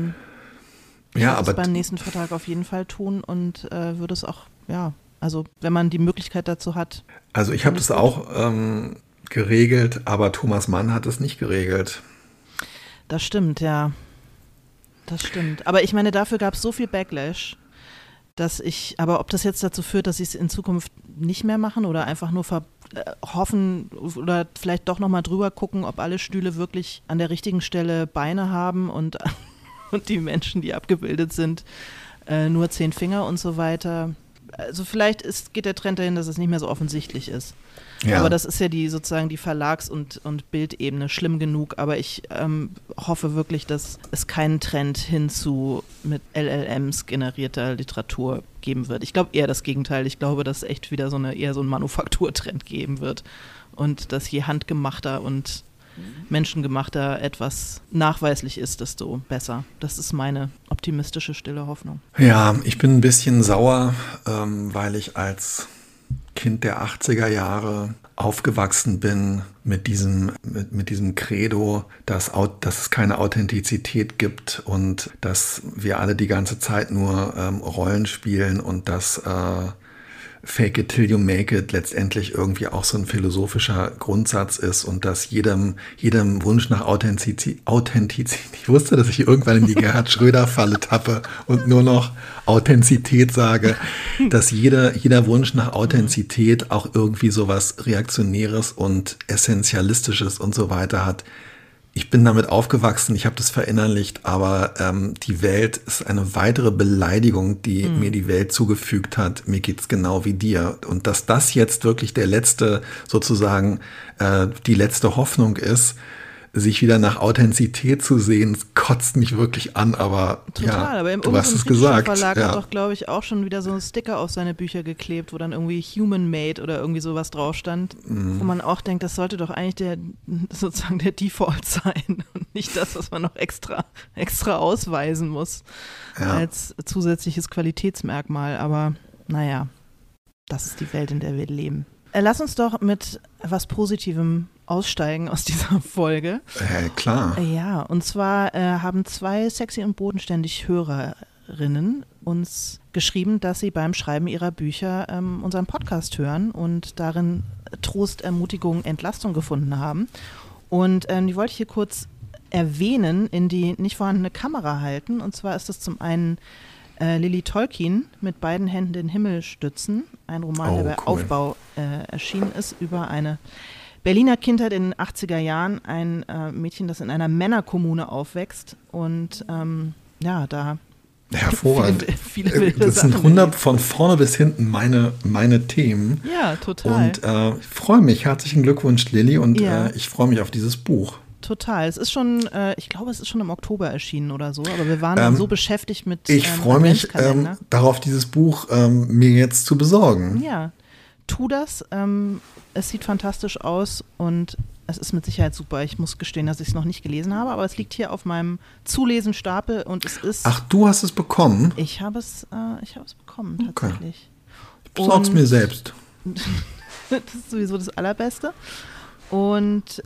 A: ich würde es beim nächsten Vertrag auf jeden Fall tun und würde es auch, ja, also wenn man die Möglichkeit dazu hat.
B: Also ich habe das auch geregelt, aber Thomas Mann hat es nicht geregelt.
A: Das stimmt, ja. Das stimmt. Aber ich meine, dafür gab es so viel Backlash, aber ob das jetzt dazu führt, dass sie es in Zukunft nicht mehr machen oder einfach nur hoffen oder vielleicht doch nochmal drüber gucken, ob alle Stühle wirklich an der richtigen Stelle Beine haben und die Menschen, die abgebildet sind, nur 10 Finger und so weiter. Also vielleicht geht der Trend dahin, dass es nicht mehr so offensichtlich ist. Ja. Aber das ist ja sozusagen die Verlags- und Bildebene schlimm genug. Aber ich hoffe wirklich, dass es keinen Trend hin zu mit LLMs generierter Literatur geben wird. Ich glaube eher das Gegenteil. Ich glaube, dass es echt wieder eher so ein Manufakturtrend geben wird. Und dass je handgemachter und menschengemachter etwas nachweislich ist, desto besser. Das ist meine optimistische, stille Hoffnung.
B: Ja, ich bin ein bisschen sauer, weil ich als Kind der 80er Jahre aufgewachsen bin mit diesem Credo, dass es keine Authentizität gibt und dass wir alle die ganze Zeit nur Rollen spielen und dass Fake it till you make it letztendlich irgendwie auch so ein philosophischer Grundsatz ist und dass jedem Wunsch nach Authentizität, ich wusste, dass ich irgendwann in die Gerhard Schröder-Falle tappe und nur noch Authentizität sage, dass jeder Wunsch nach Authentizität auch irgendwie sowas Reaktionäres und Essentialistisches und so weiter hat. Ich bin damit aufgewachsen, ich habe das verinnerlicht, aber die Welt ist eine weitere Beleidigung, die mir die Welt zugefügt hat. Mir geht's genau wie dir. Und dass das jetzt wirklich die letzte Hoffnung ist, sich wieder nach Authentizität zu sehen, kotzt mich wirklich an, aber
A: total,
B: ja,
A: aber
B: du hast es gesagt.
A: Der Verlag hat doch, glaube ich, auch schon wieder so einen Sticker auf seine Bücher geklebt, wo dann irgendwie Human Made oder irgendwie sowas drauf stand, wo man auch denkt, das sollte doch eigentlich sozusagen der Default sein und nicht das, was man noch extra ausweisen muss als zusätzliches Qualitätsmerkmal, aber naja, das ist die Welt, in der wir leben. Lass uns doch mit was Positivem aussteigen aus dieser Folge.
B: Klar.
A: Ja, und zwar haben 2 sexy und bodenständig Hörerinnen uns geschrieben, dass sie beim Schreiben ihrer Bücher unseren Podcast hören und darin Trost, Ermutigung, Entlastung gefunden haben. Und die wollte ich hier kurz erwähnen, in die nicht vorhandene Kamera halten. Und zwar ist das zum einen Lily Tolkien mit beiden Händen den Himmel stützen, ein Roman, der bei Aufbau erschienen ist, über eine Berliner Kindheit in den 80er Jahren, ein Mädchen, das in einer Männerkommune aufwächst und da
B: hervorragend.
A: Viele
B: das sind 100 von vorne bis hinten meine Themen.
A: Ja, total.
B: Und ich freue mich. Herzlichen Glückwunsch, Lilly, und ich freue mich auf dieses Buch.
A: Total. Es ist schon, ich glaube, es ist schon im Oktober erschienen oder so, aber wir waren dann so beschäftigt mit
B: Ich freue mich darauf, dieses Buch mir jetzt zu besorgen.
A: Ja, tu das. Es sieht fantastisch aus und es ist mit Sicherheit super. Ich muss gestehen, dass ich es noch nicht gelesen habe, aber es liegt hier auf meinem Zulesenstapel und es ist...
B: Ach, du hast es bekommen?
A: Ich habe es bekommen, tatsächlich.
B: Ich besorge es mir selbst.
A: Das ist sowieso das Allerbeste. Und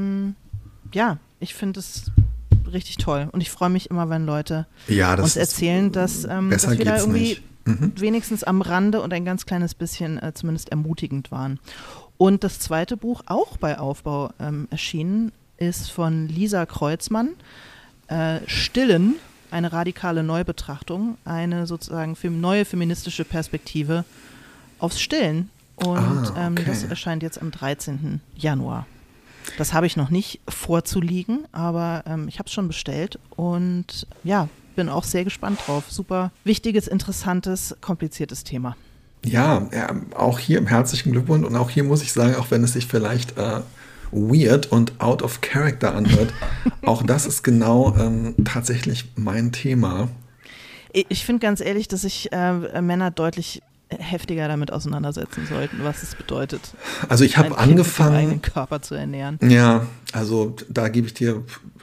A: ich finde es richtig toll. Und ich freue mich immer, wenn Leute uns erzählen, dass wir da irgendwie wenigstens am Rande und ein ganz kleines bisschen zumindest ermutigend waren. Und das zweite Buch, auch bei Aufbau erschienen, ist von Lisa Kreuzmann, Stillen, eine radikale Neubetrachtung, eine sozusagen neue feministische Perspektive aufs Stillen. Und das erscheint jetzt am 13. Januar. Das habe ich noch nicht vorzuliegen, aber ich habe es schon bestellt und bin auch sehr gespannt drauf. Super wichtiges, interessantes, kompliziertes Thema.
B: Ja, auch hier herzlichen Glückwunsch und auch hier muss ich sagen, auch wenn es sich vielleicht weird und out of character anhört, auch das ist genau tatsächlich mein Thema.
A: Ich finde ganz ehrlich, dass sich Männer deutlich heftiger damit auseinandersetzen sollten, was es bedeutet.
B: Also ich habe angefangen,
A: mit dem eigenen Körper zu ernähren.
B: Ja, also da gebe ich dir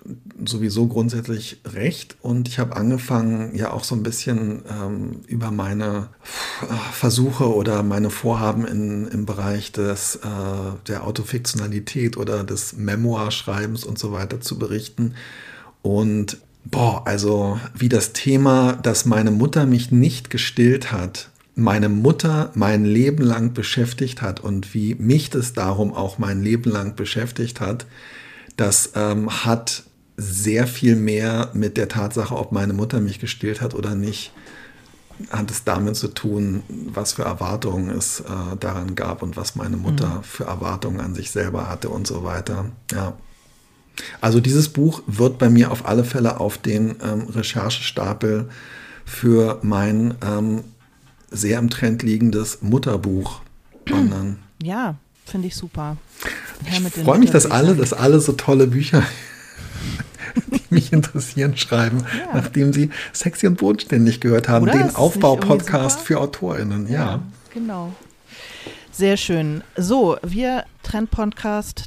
B: sowieso grundsätzlich recht und ich habe angefangen, ja auch so ein bisschen über meine Versuche oder meine Vorhaben im Bereich der Autofiktionalität oder des Memoirschreibens und so weiter zu berichten. Und also wie das Thema, dass meine Mutter mich nicht gestillt hat, meine Mutter mein Leben lang beschäftigt hat und wie mich das darum auch mein Leben lang beschäftigt hat, das hat sehr viel mehr mit der Tatsache, ob meine Mutter mich gestillt hat oder nicht, hat es damit zu tun, was für Erwartungen es daran gab und was meine Mutter für Erwartungen an sich selber hatte und so weiter. Ja. Also dieses Buch wird bei mir auf alle Fälle auf den Recherchestapel für mein sehr im Trend liegendes Mutterbuch wandern.
A: Ja, finde ich super.
B: Ich freue mich, dass alle so tolle Bücher, die mich interessieren, schreiben, nachdem sie Sexy und Bodenständig gehört haben.
A: Oder?
B: Den Aufbau-Podcast für AutorInnen. Ja,
A: genau. Sehr schön. So, wir Trend-Podcast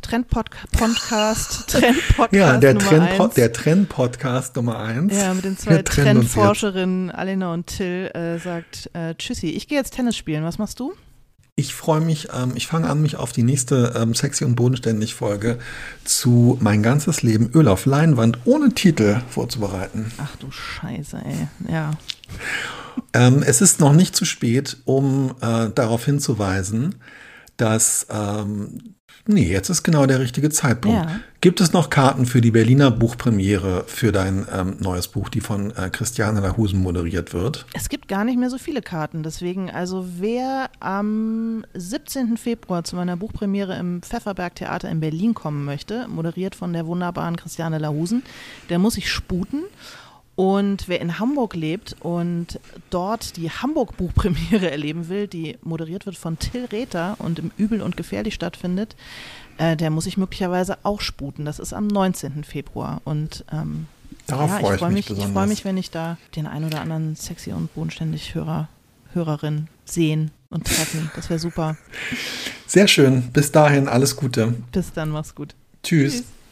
B: ja, der
A: Nummer 1.
B: Der Trend-Podcast Nummer 1.
A: Ja, mit den zwei Trendforscherinnen Alena und Till sagt Tschüssi. Ich gehe jetzt Tennis spielen. Was machst du?
B: Ich freue mich, ich fange an, mich auf die nächste Sexy und Bodenständig Folge zu Mein ganzes Leben Öl auf Leinwand ohne Titel vorzubereiten.
A: Ach du Scheiße, ey. Ja.
B: Es ist noch nicht zu spät, um darauf hinzuweisen, dass jetzt ist genau der richtige Zeitpunkt.
A: Ja.
B: Gibt es noch Karten für die Berliner Buchpremiere für dein neues Buch, die von Christiane Lahusen moderiert wird?
A: Es gibt gar nicht mehr so viele Karten, deswegen, also wer am 17. Februar zu meiner Buchpremiere im Pfefferberg Theater in Berlin kommen möchte, moderiert von der wunderbaren Christiane Lahusen, der muss sich sputen. Und wer in Hamburg lebt und dort die Hamburg-Buchpremiere erleben will, die moderiert wird von Till Rether und im Übel und Gefährlich stattfindet, der muss sich möglicherweise auch sputen. Das ist am 19. Februar. Und
B: darauf freue ich mich besonders.
A: Ich freue mich, wenn ich da den ein oder anderen Sexy und Bodenständig Hörerin sehen und treffen. Das wäre super.
B: Sehr schön. Bis dahin, alles Gute.
A: Bis dann, mach's gut.
B: Tschüss.